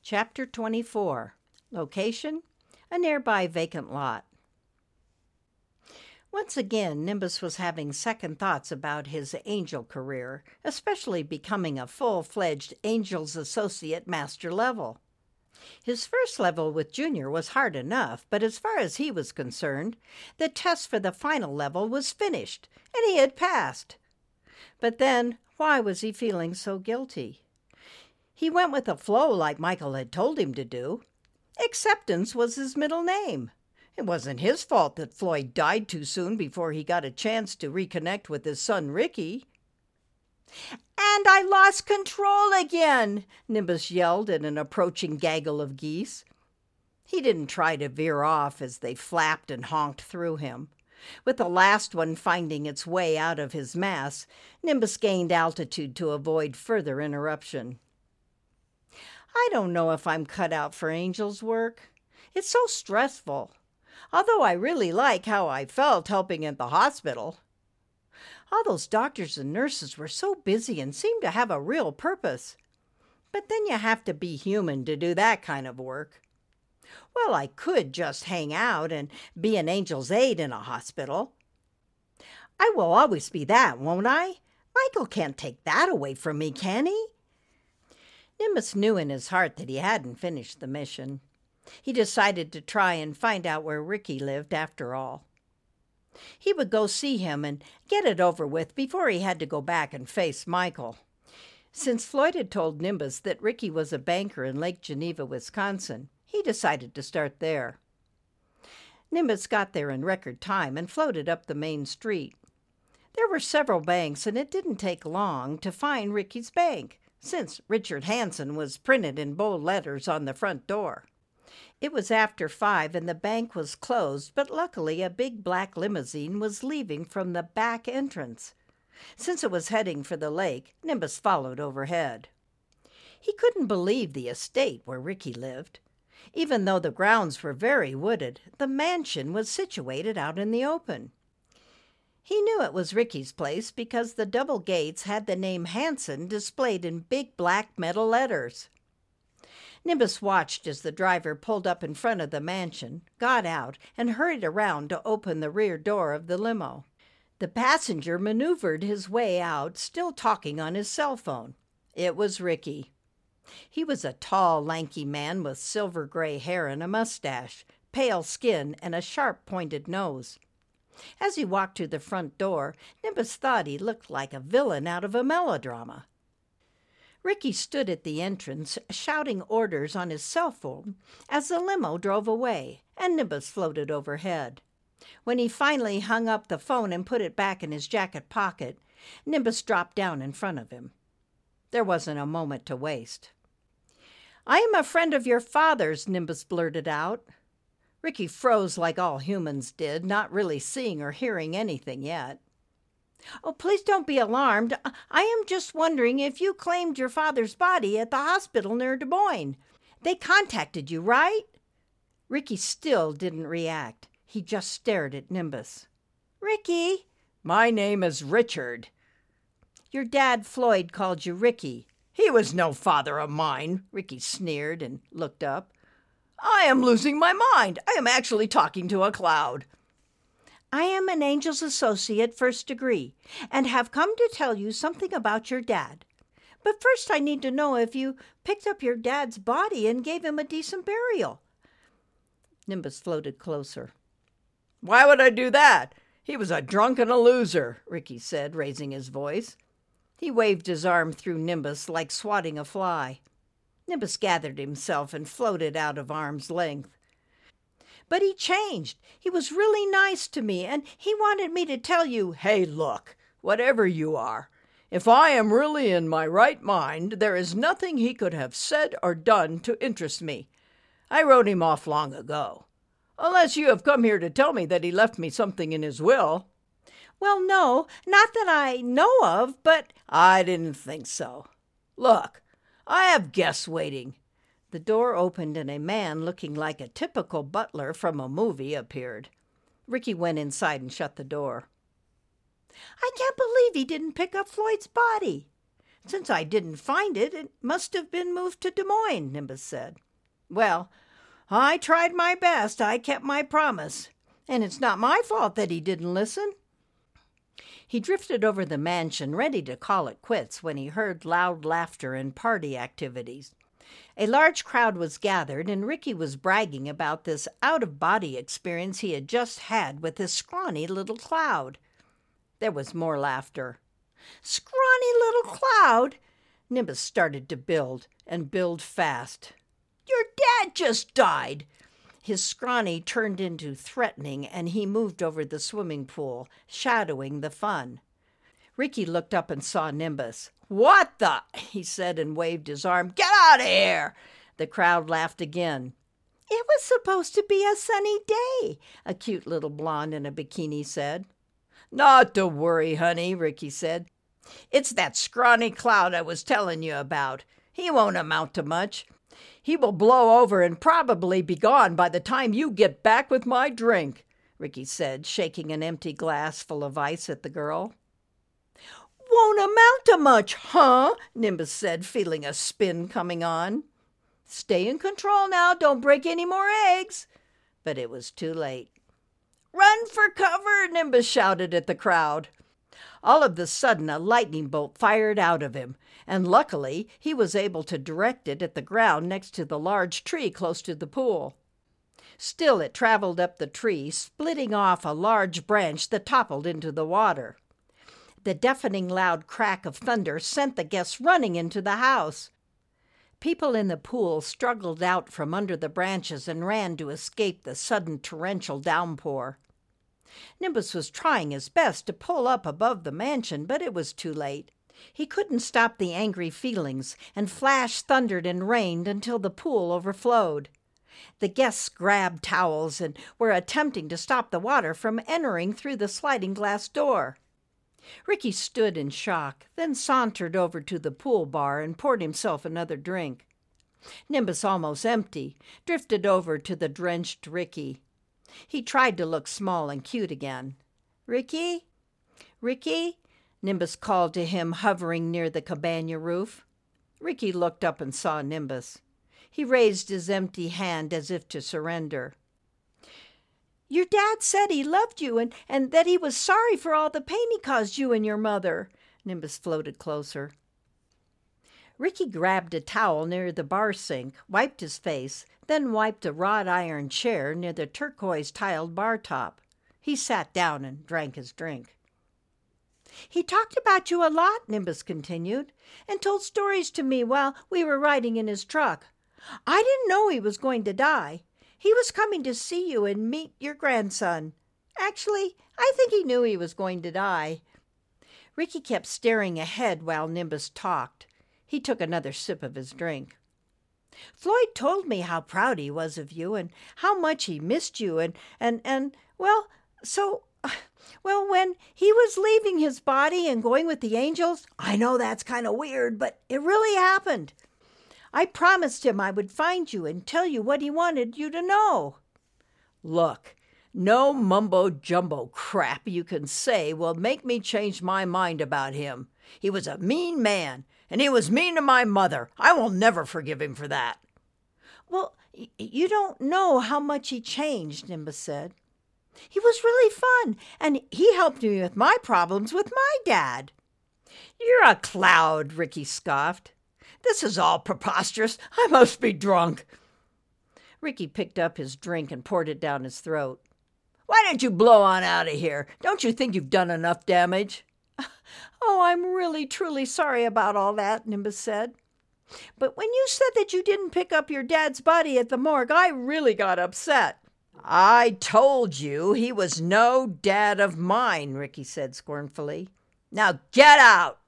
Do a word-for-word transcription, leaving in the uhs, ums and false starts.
Chapter twenty-four. Location: a nearby vacant lot. Once again, Nimbus was having second thoughts about his angel career, especially becoming a full-fledged Angels Associate Master level. His first level with Junior was hard enough, but as far as he was concerned, the test for the final level was finished, and he had passed. But then, why was he feeling so guilty? He went with the flow like Michael had told him to do. Acceptance was his middle name. It wasn't his fault that Floyd died too soon before he got a chance to reconnect with his son Ricky. "And I lost control again!" Nimbus yelled at an approaching gaggle of geese. He didn't try to veer off as they flapped and honked through him. With the last one finding its way out of his mass, Nimbus gained altitude to avoid further interruption. "I don't know if I'm cut out for angels work. It's so stressful. Although I really like how I felt helping at the hospital. All those doctors and nurses were so busy and seemed to have a real purpose. But then you have to be human to do that kind of work. Well, I could just hang out and be an angel's aide in a hospital. I will always be that, won't I? Michael can't take that away from me, can he?" Nimbus knew in his heart that he hadn't finished the mission. He decided to try and find out where Ricky lived after all. He would go see him and get it over with before he had to go back and face Michael. Since Floyd had told Nimbus that Ricky was a banker in Lake Geneva, Wisconsin, he decided to start there. Nimbus got there in record time and floated up the main street. There were several banks, and it didn't take long to find Ricky's bank, since Richard Hansen was printed in bold letters on the front door. It was after five and the bank was closed, but luckily a big black limousine was leaving from the back entrance. Since it was heading for the lake, Nimbus followed overhead. He couldn't believe the estate where Ricky lived. Even though the grounds were very wooded, the mansion was situated out in the open. He knew it was Ricky's place because the double gates had the name Hansen displayed in big black metal letters. Nimbus watched as the driver pulled up in front of the mansion, got out, and hurried around to open the rear door of the limo. The passenger maneuvered his way out, still talking on his cell phone. It was Ricky. He was a tall, lanky man with silver gray hair and a mustache, pale skin, and a sharp, pointed nose. As he walked to the front door, Nimbus thought he looked like a villain out of a melodrama. Ricky stood at the entrance, shouting orders on his cell phone as the limo drove away, and Nimbus floated overhead. When he finally hung up the phone and put it back in his jacket pocket, Nimbus dropped down in front of him. There wasn't a moment to waste. "I am a friend of your father's," Nimbus blurted out. Ricky froze like all humans did, not really seeing or hearing anything yet. "Oh, please don't be alarmed. I am just wondering if you claimed your father's body at the hospital near Des Moines. They contacted you, right?" Ricky still didn't react. He just stared at Nimbus. "Ricky!" "My name is Richard." "Your dad, Floyd, called you Ricky." "He was no father of mine," Ricky sneered and looked up. "I am losing my mind. I am actually talking to a cloud." "I am an Angel's Associate First Degree, and have come to tell you something about your dad. But first I need to know if you picked up your dad's body and gave him a decent burial." Nimbus floated closer. "Why would I do that? He was a drunk and a loser," Ricky said, raising his voice. He waved his arm through Nimbus like swatting a fly. Nimbus gathered himself and floated out of arm's length. "But he changed. He was really nice to me, and he wanted me to tell you—" "Hey, look, whatever you are, if I am really in my right mind, there is nothing he could have said or done to interest me. I wrote him off long ago. Unless you have come here to tell me that he left me something in his will." "Well, no, not that I know of, but—" "I didn't think so. Look, I have guests waiting." The door opened and a man looking like a typical butler from a movie appeared. Ricky went inside and shut the door. "I can't believe he didn't pick up Floyd's body." Since I didn't find it, it must have been moved to Des Moines, Nimbus said. Well, I tried my best. I kept my promise. And it's not my fault that he didn't listen. He drifted over the mansion, ready to call it quits, when he heard loud laughter and party activities. A large crowd was gathered, and Ricky was bragging about this out-of-body experience he had just had with this scrawny little cloud. There was more laughter. Scrawny little cloud? Nimbus started to build, and build fast. Your dad just died! His scrawny turned into threatening, and he moved over the swimming pool, shadowing the fun. Ricky looked up and saw Nimbus. What the? He said and waved his arm. Get out of here! The crowd laughed again. It was supposed to be a sunny day, a cute little blonde in a bikini said. Not to worry, honey, Ricky said. It's that scrawny cloud I was telling you about. He won't amount to much. He will blow over and probably be gone by the time you get back with my drink, Ricky said, shaking an empty glass full of ice at the girl. Won't amount to much, huh? Nimbus said, feeling a spin coming on. Stay in control now, don't break any more eggs. But it was too late. Run for cover, Nimbus shouted at the crowd. All of a sudden, a lightning bolt fired out of him, and luckily he was able to direct it at the ground next to the large tree close to the pool. Still, it traveled up the tree, splitting off a large branch that toppled into the water. The deafening loud crack of thunder sent the guests running into the house. People in the pool struggled out from under the branches and ran to escape the sudden torrential downpour. Nimbus was trying his best to pull up above the mansion, but it was too late. He couldn't stop the angry feelings, and flash thundered and rained until the pool overflowed. The guests grabbed towels and were attempting to stop the water from entering through the sliding glass door. Ricky stood in shock, then sauntered over to the pool bar and poured himself another drink. Nimbus, almost empty, drifted over to the drenched Ricky. He tried to look small and cute again. Ricky? Ricky? Nimbus called to him, hovering near the cabana roof. Ricky looked up and saw Nimbus. He raised his empty hand as if to surrender. Your dad said he loved you and, and that he was sorry for all the pain he caused you and your mother. Nimbus floated closer. Ricky grabbed a towel near the bar sink, wiped his face, then wiped a wrought iron chair near the turquoise-tiled bar top. He sat down and drank his drink. He talked about you a lot, Nimbus continued, and told stories to me while we were riding in his truck. I didn't know he was going to die. He was coming to see you and meet your grandson. Actually, I think he knew he was going to die. Ricky kept staring ahead while Nimbus talked. He took another sip of his drink. Floyd told me how proud he was of you and how much he missed you and, and, and, well, so, well, when he was leaving his body and going with the angels, I know that's kind of weird, but it really happened. I promised him I would find you and tell you what he wanted you to know. Look, no mumbo-jumbo crap you can say will make me change my mind about him. He was a mean man, and he was mean to my mother. I will never forgive him for that. Well, y- you don't know how much he changed, Nimbus said. He was really fun, and he helped me with my problems with my dad. You're a cloud, Ricky scoffed. This is all preposterous. I must be drunk. Ricky picked up his drink and poured it down his throat. Why don't you blow on out of here? Don't you think you've done enough damage? Oh, I'm really, truly sorry about all that, Nimbus said. But when you said that you didn't pick up your dad's body at the morgue, I really got upset. I told you he was no dad of mine, Ricky said scornfully. Now get out!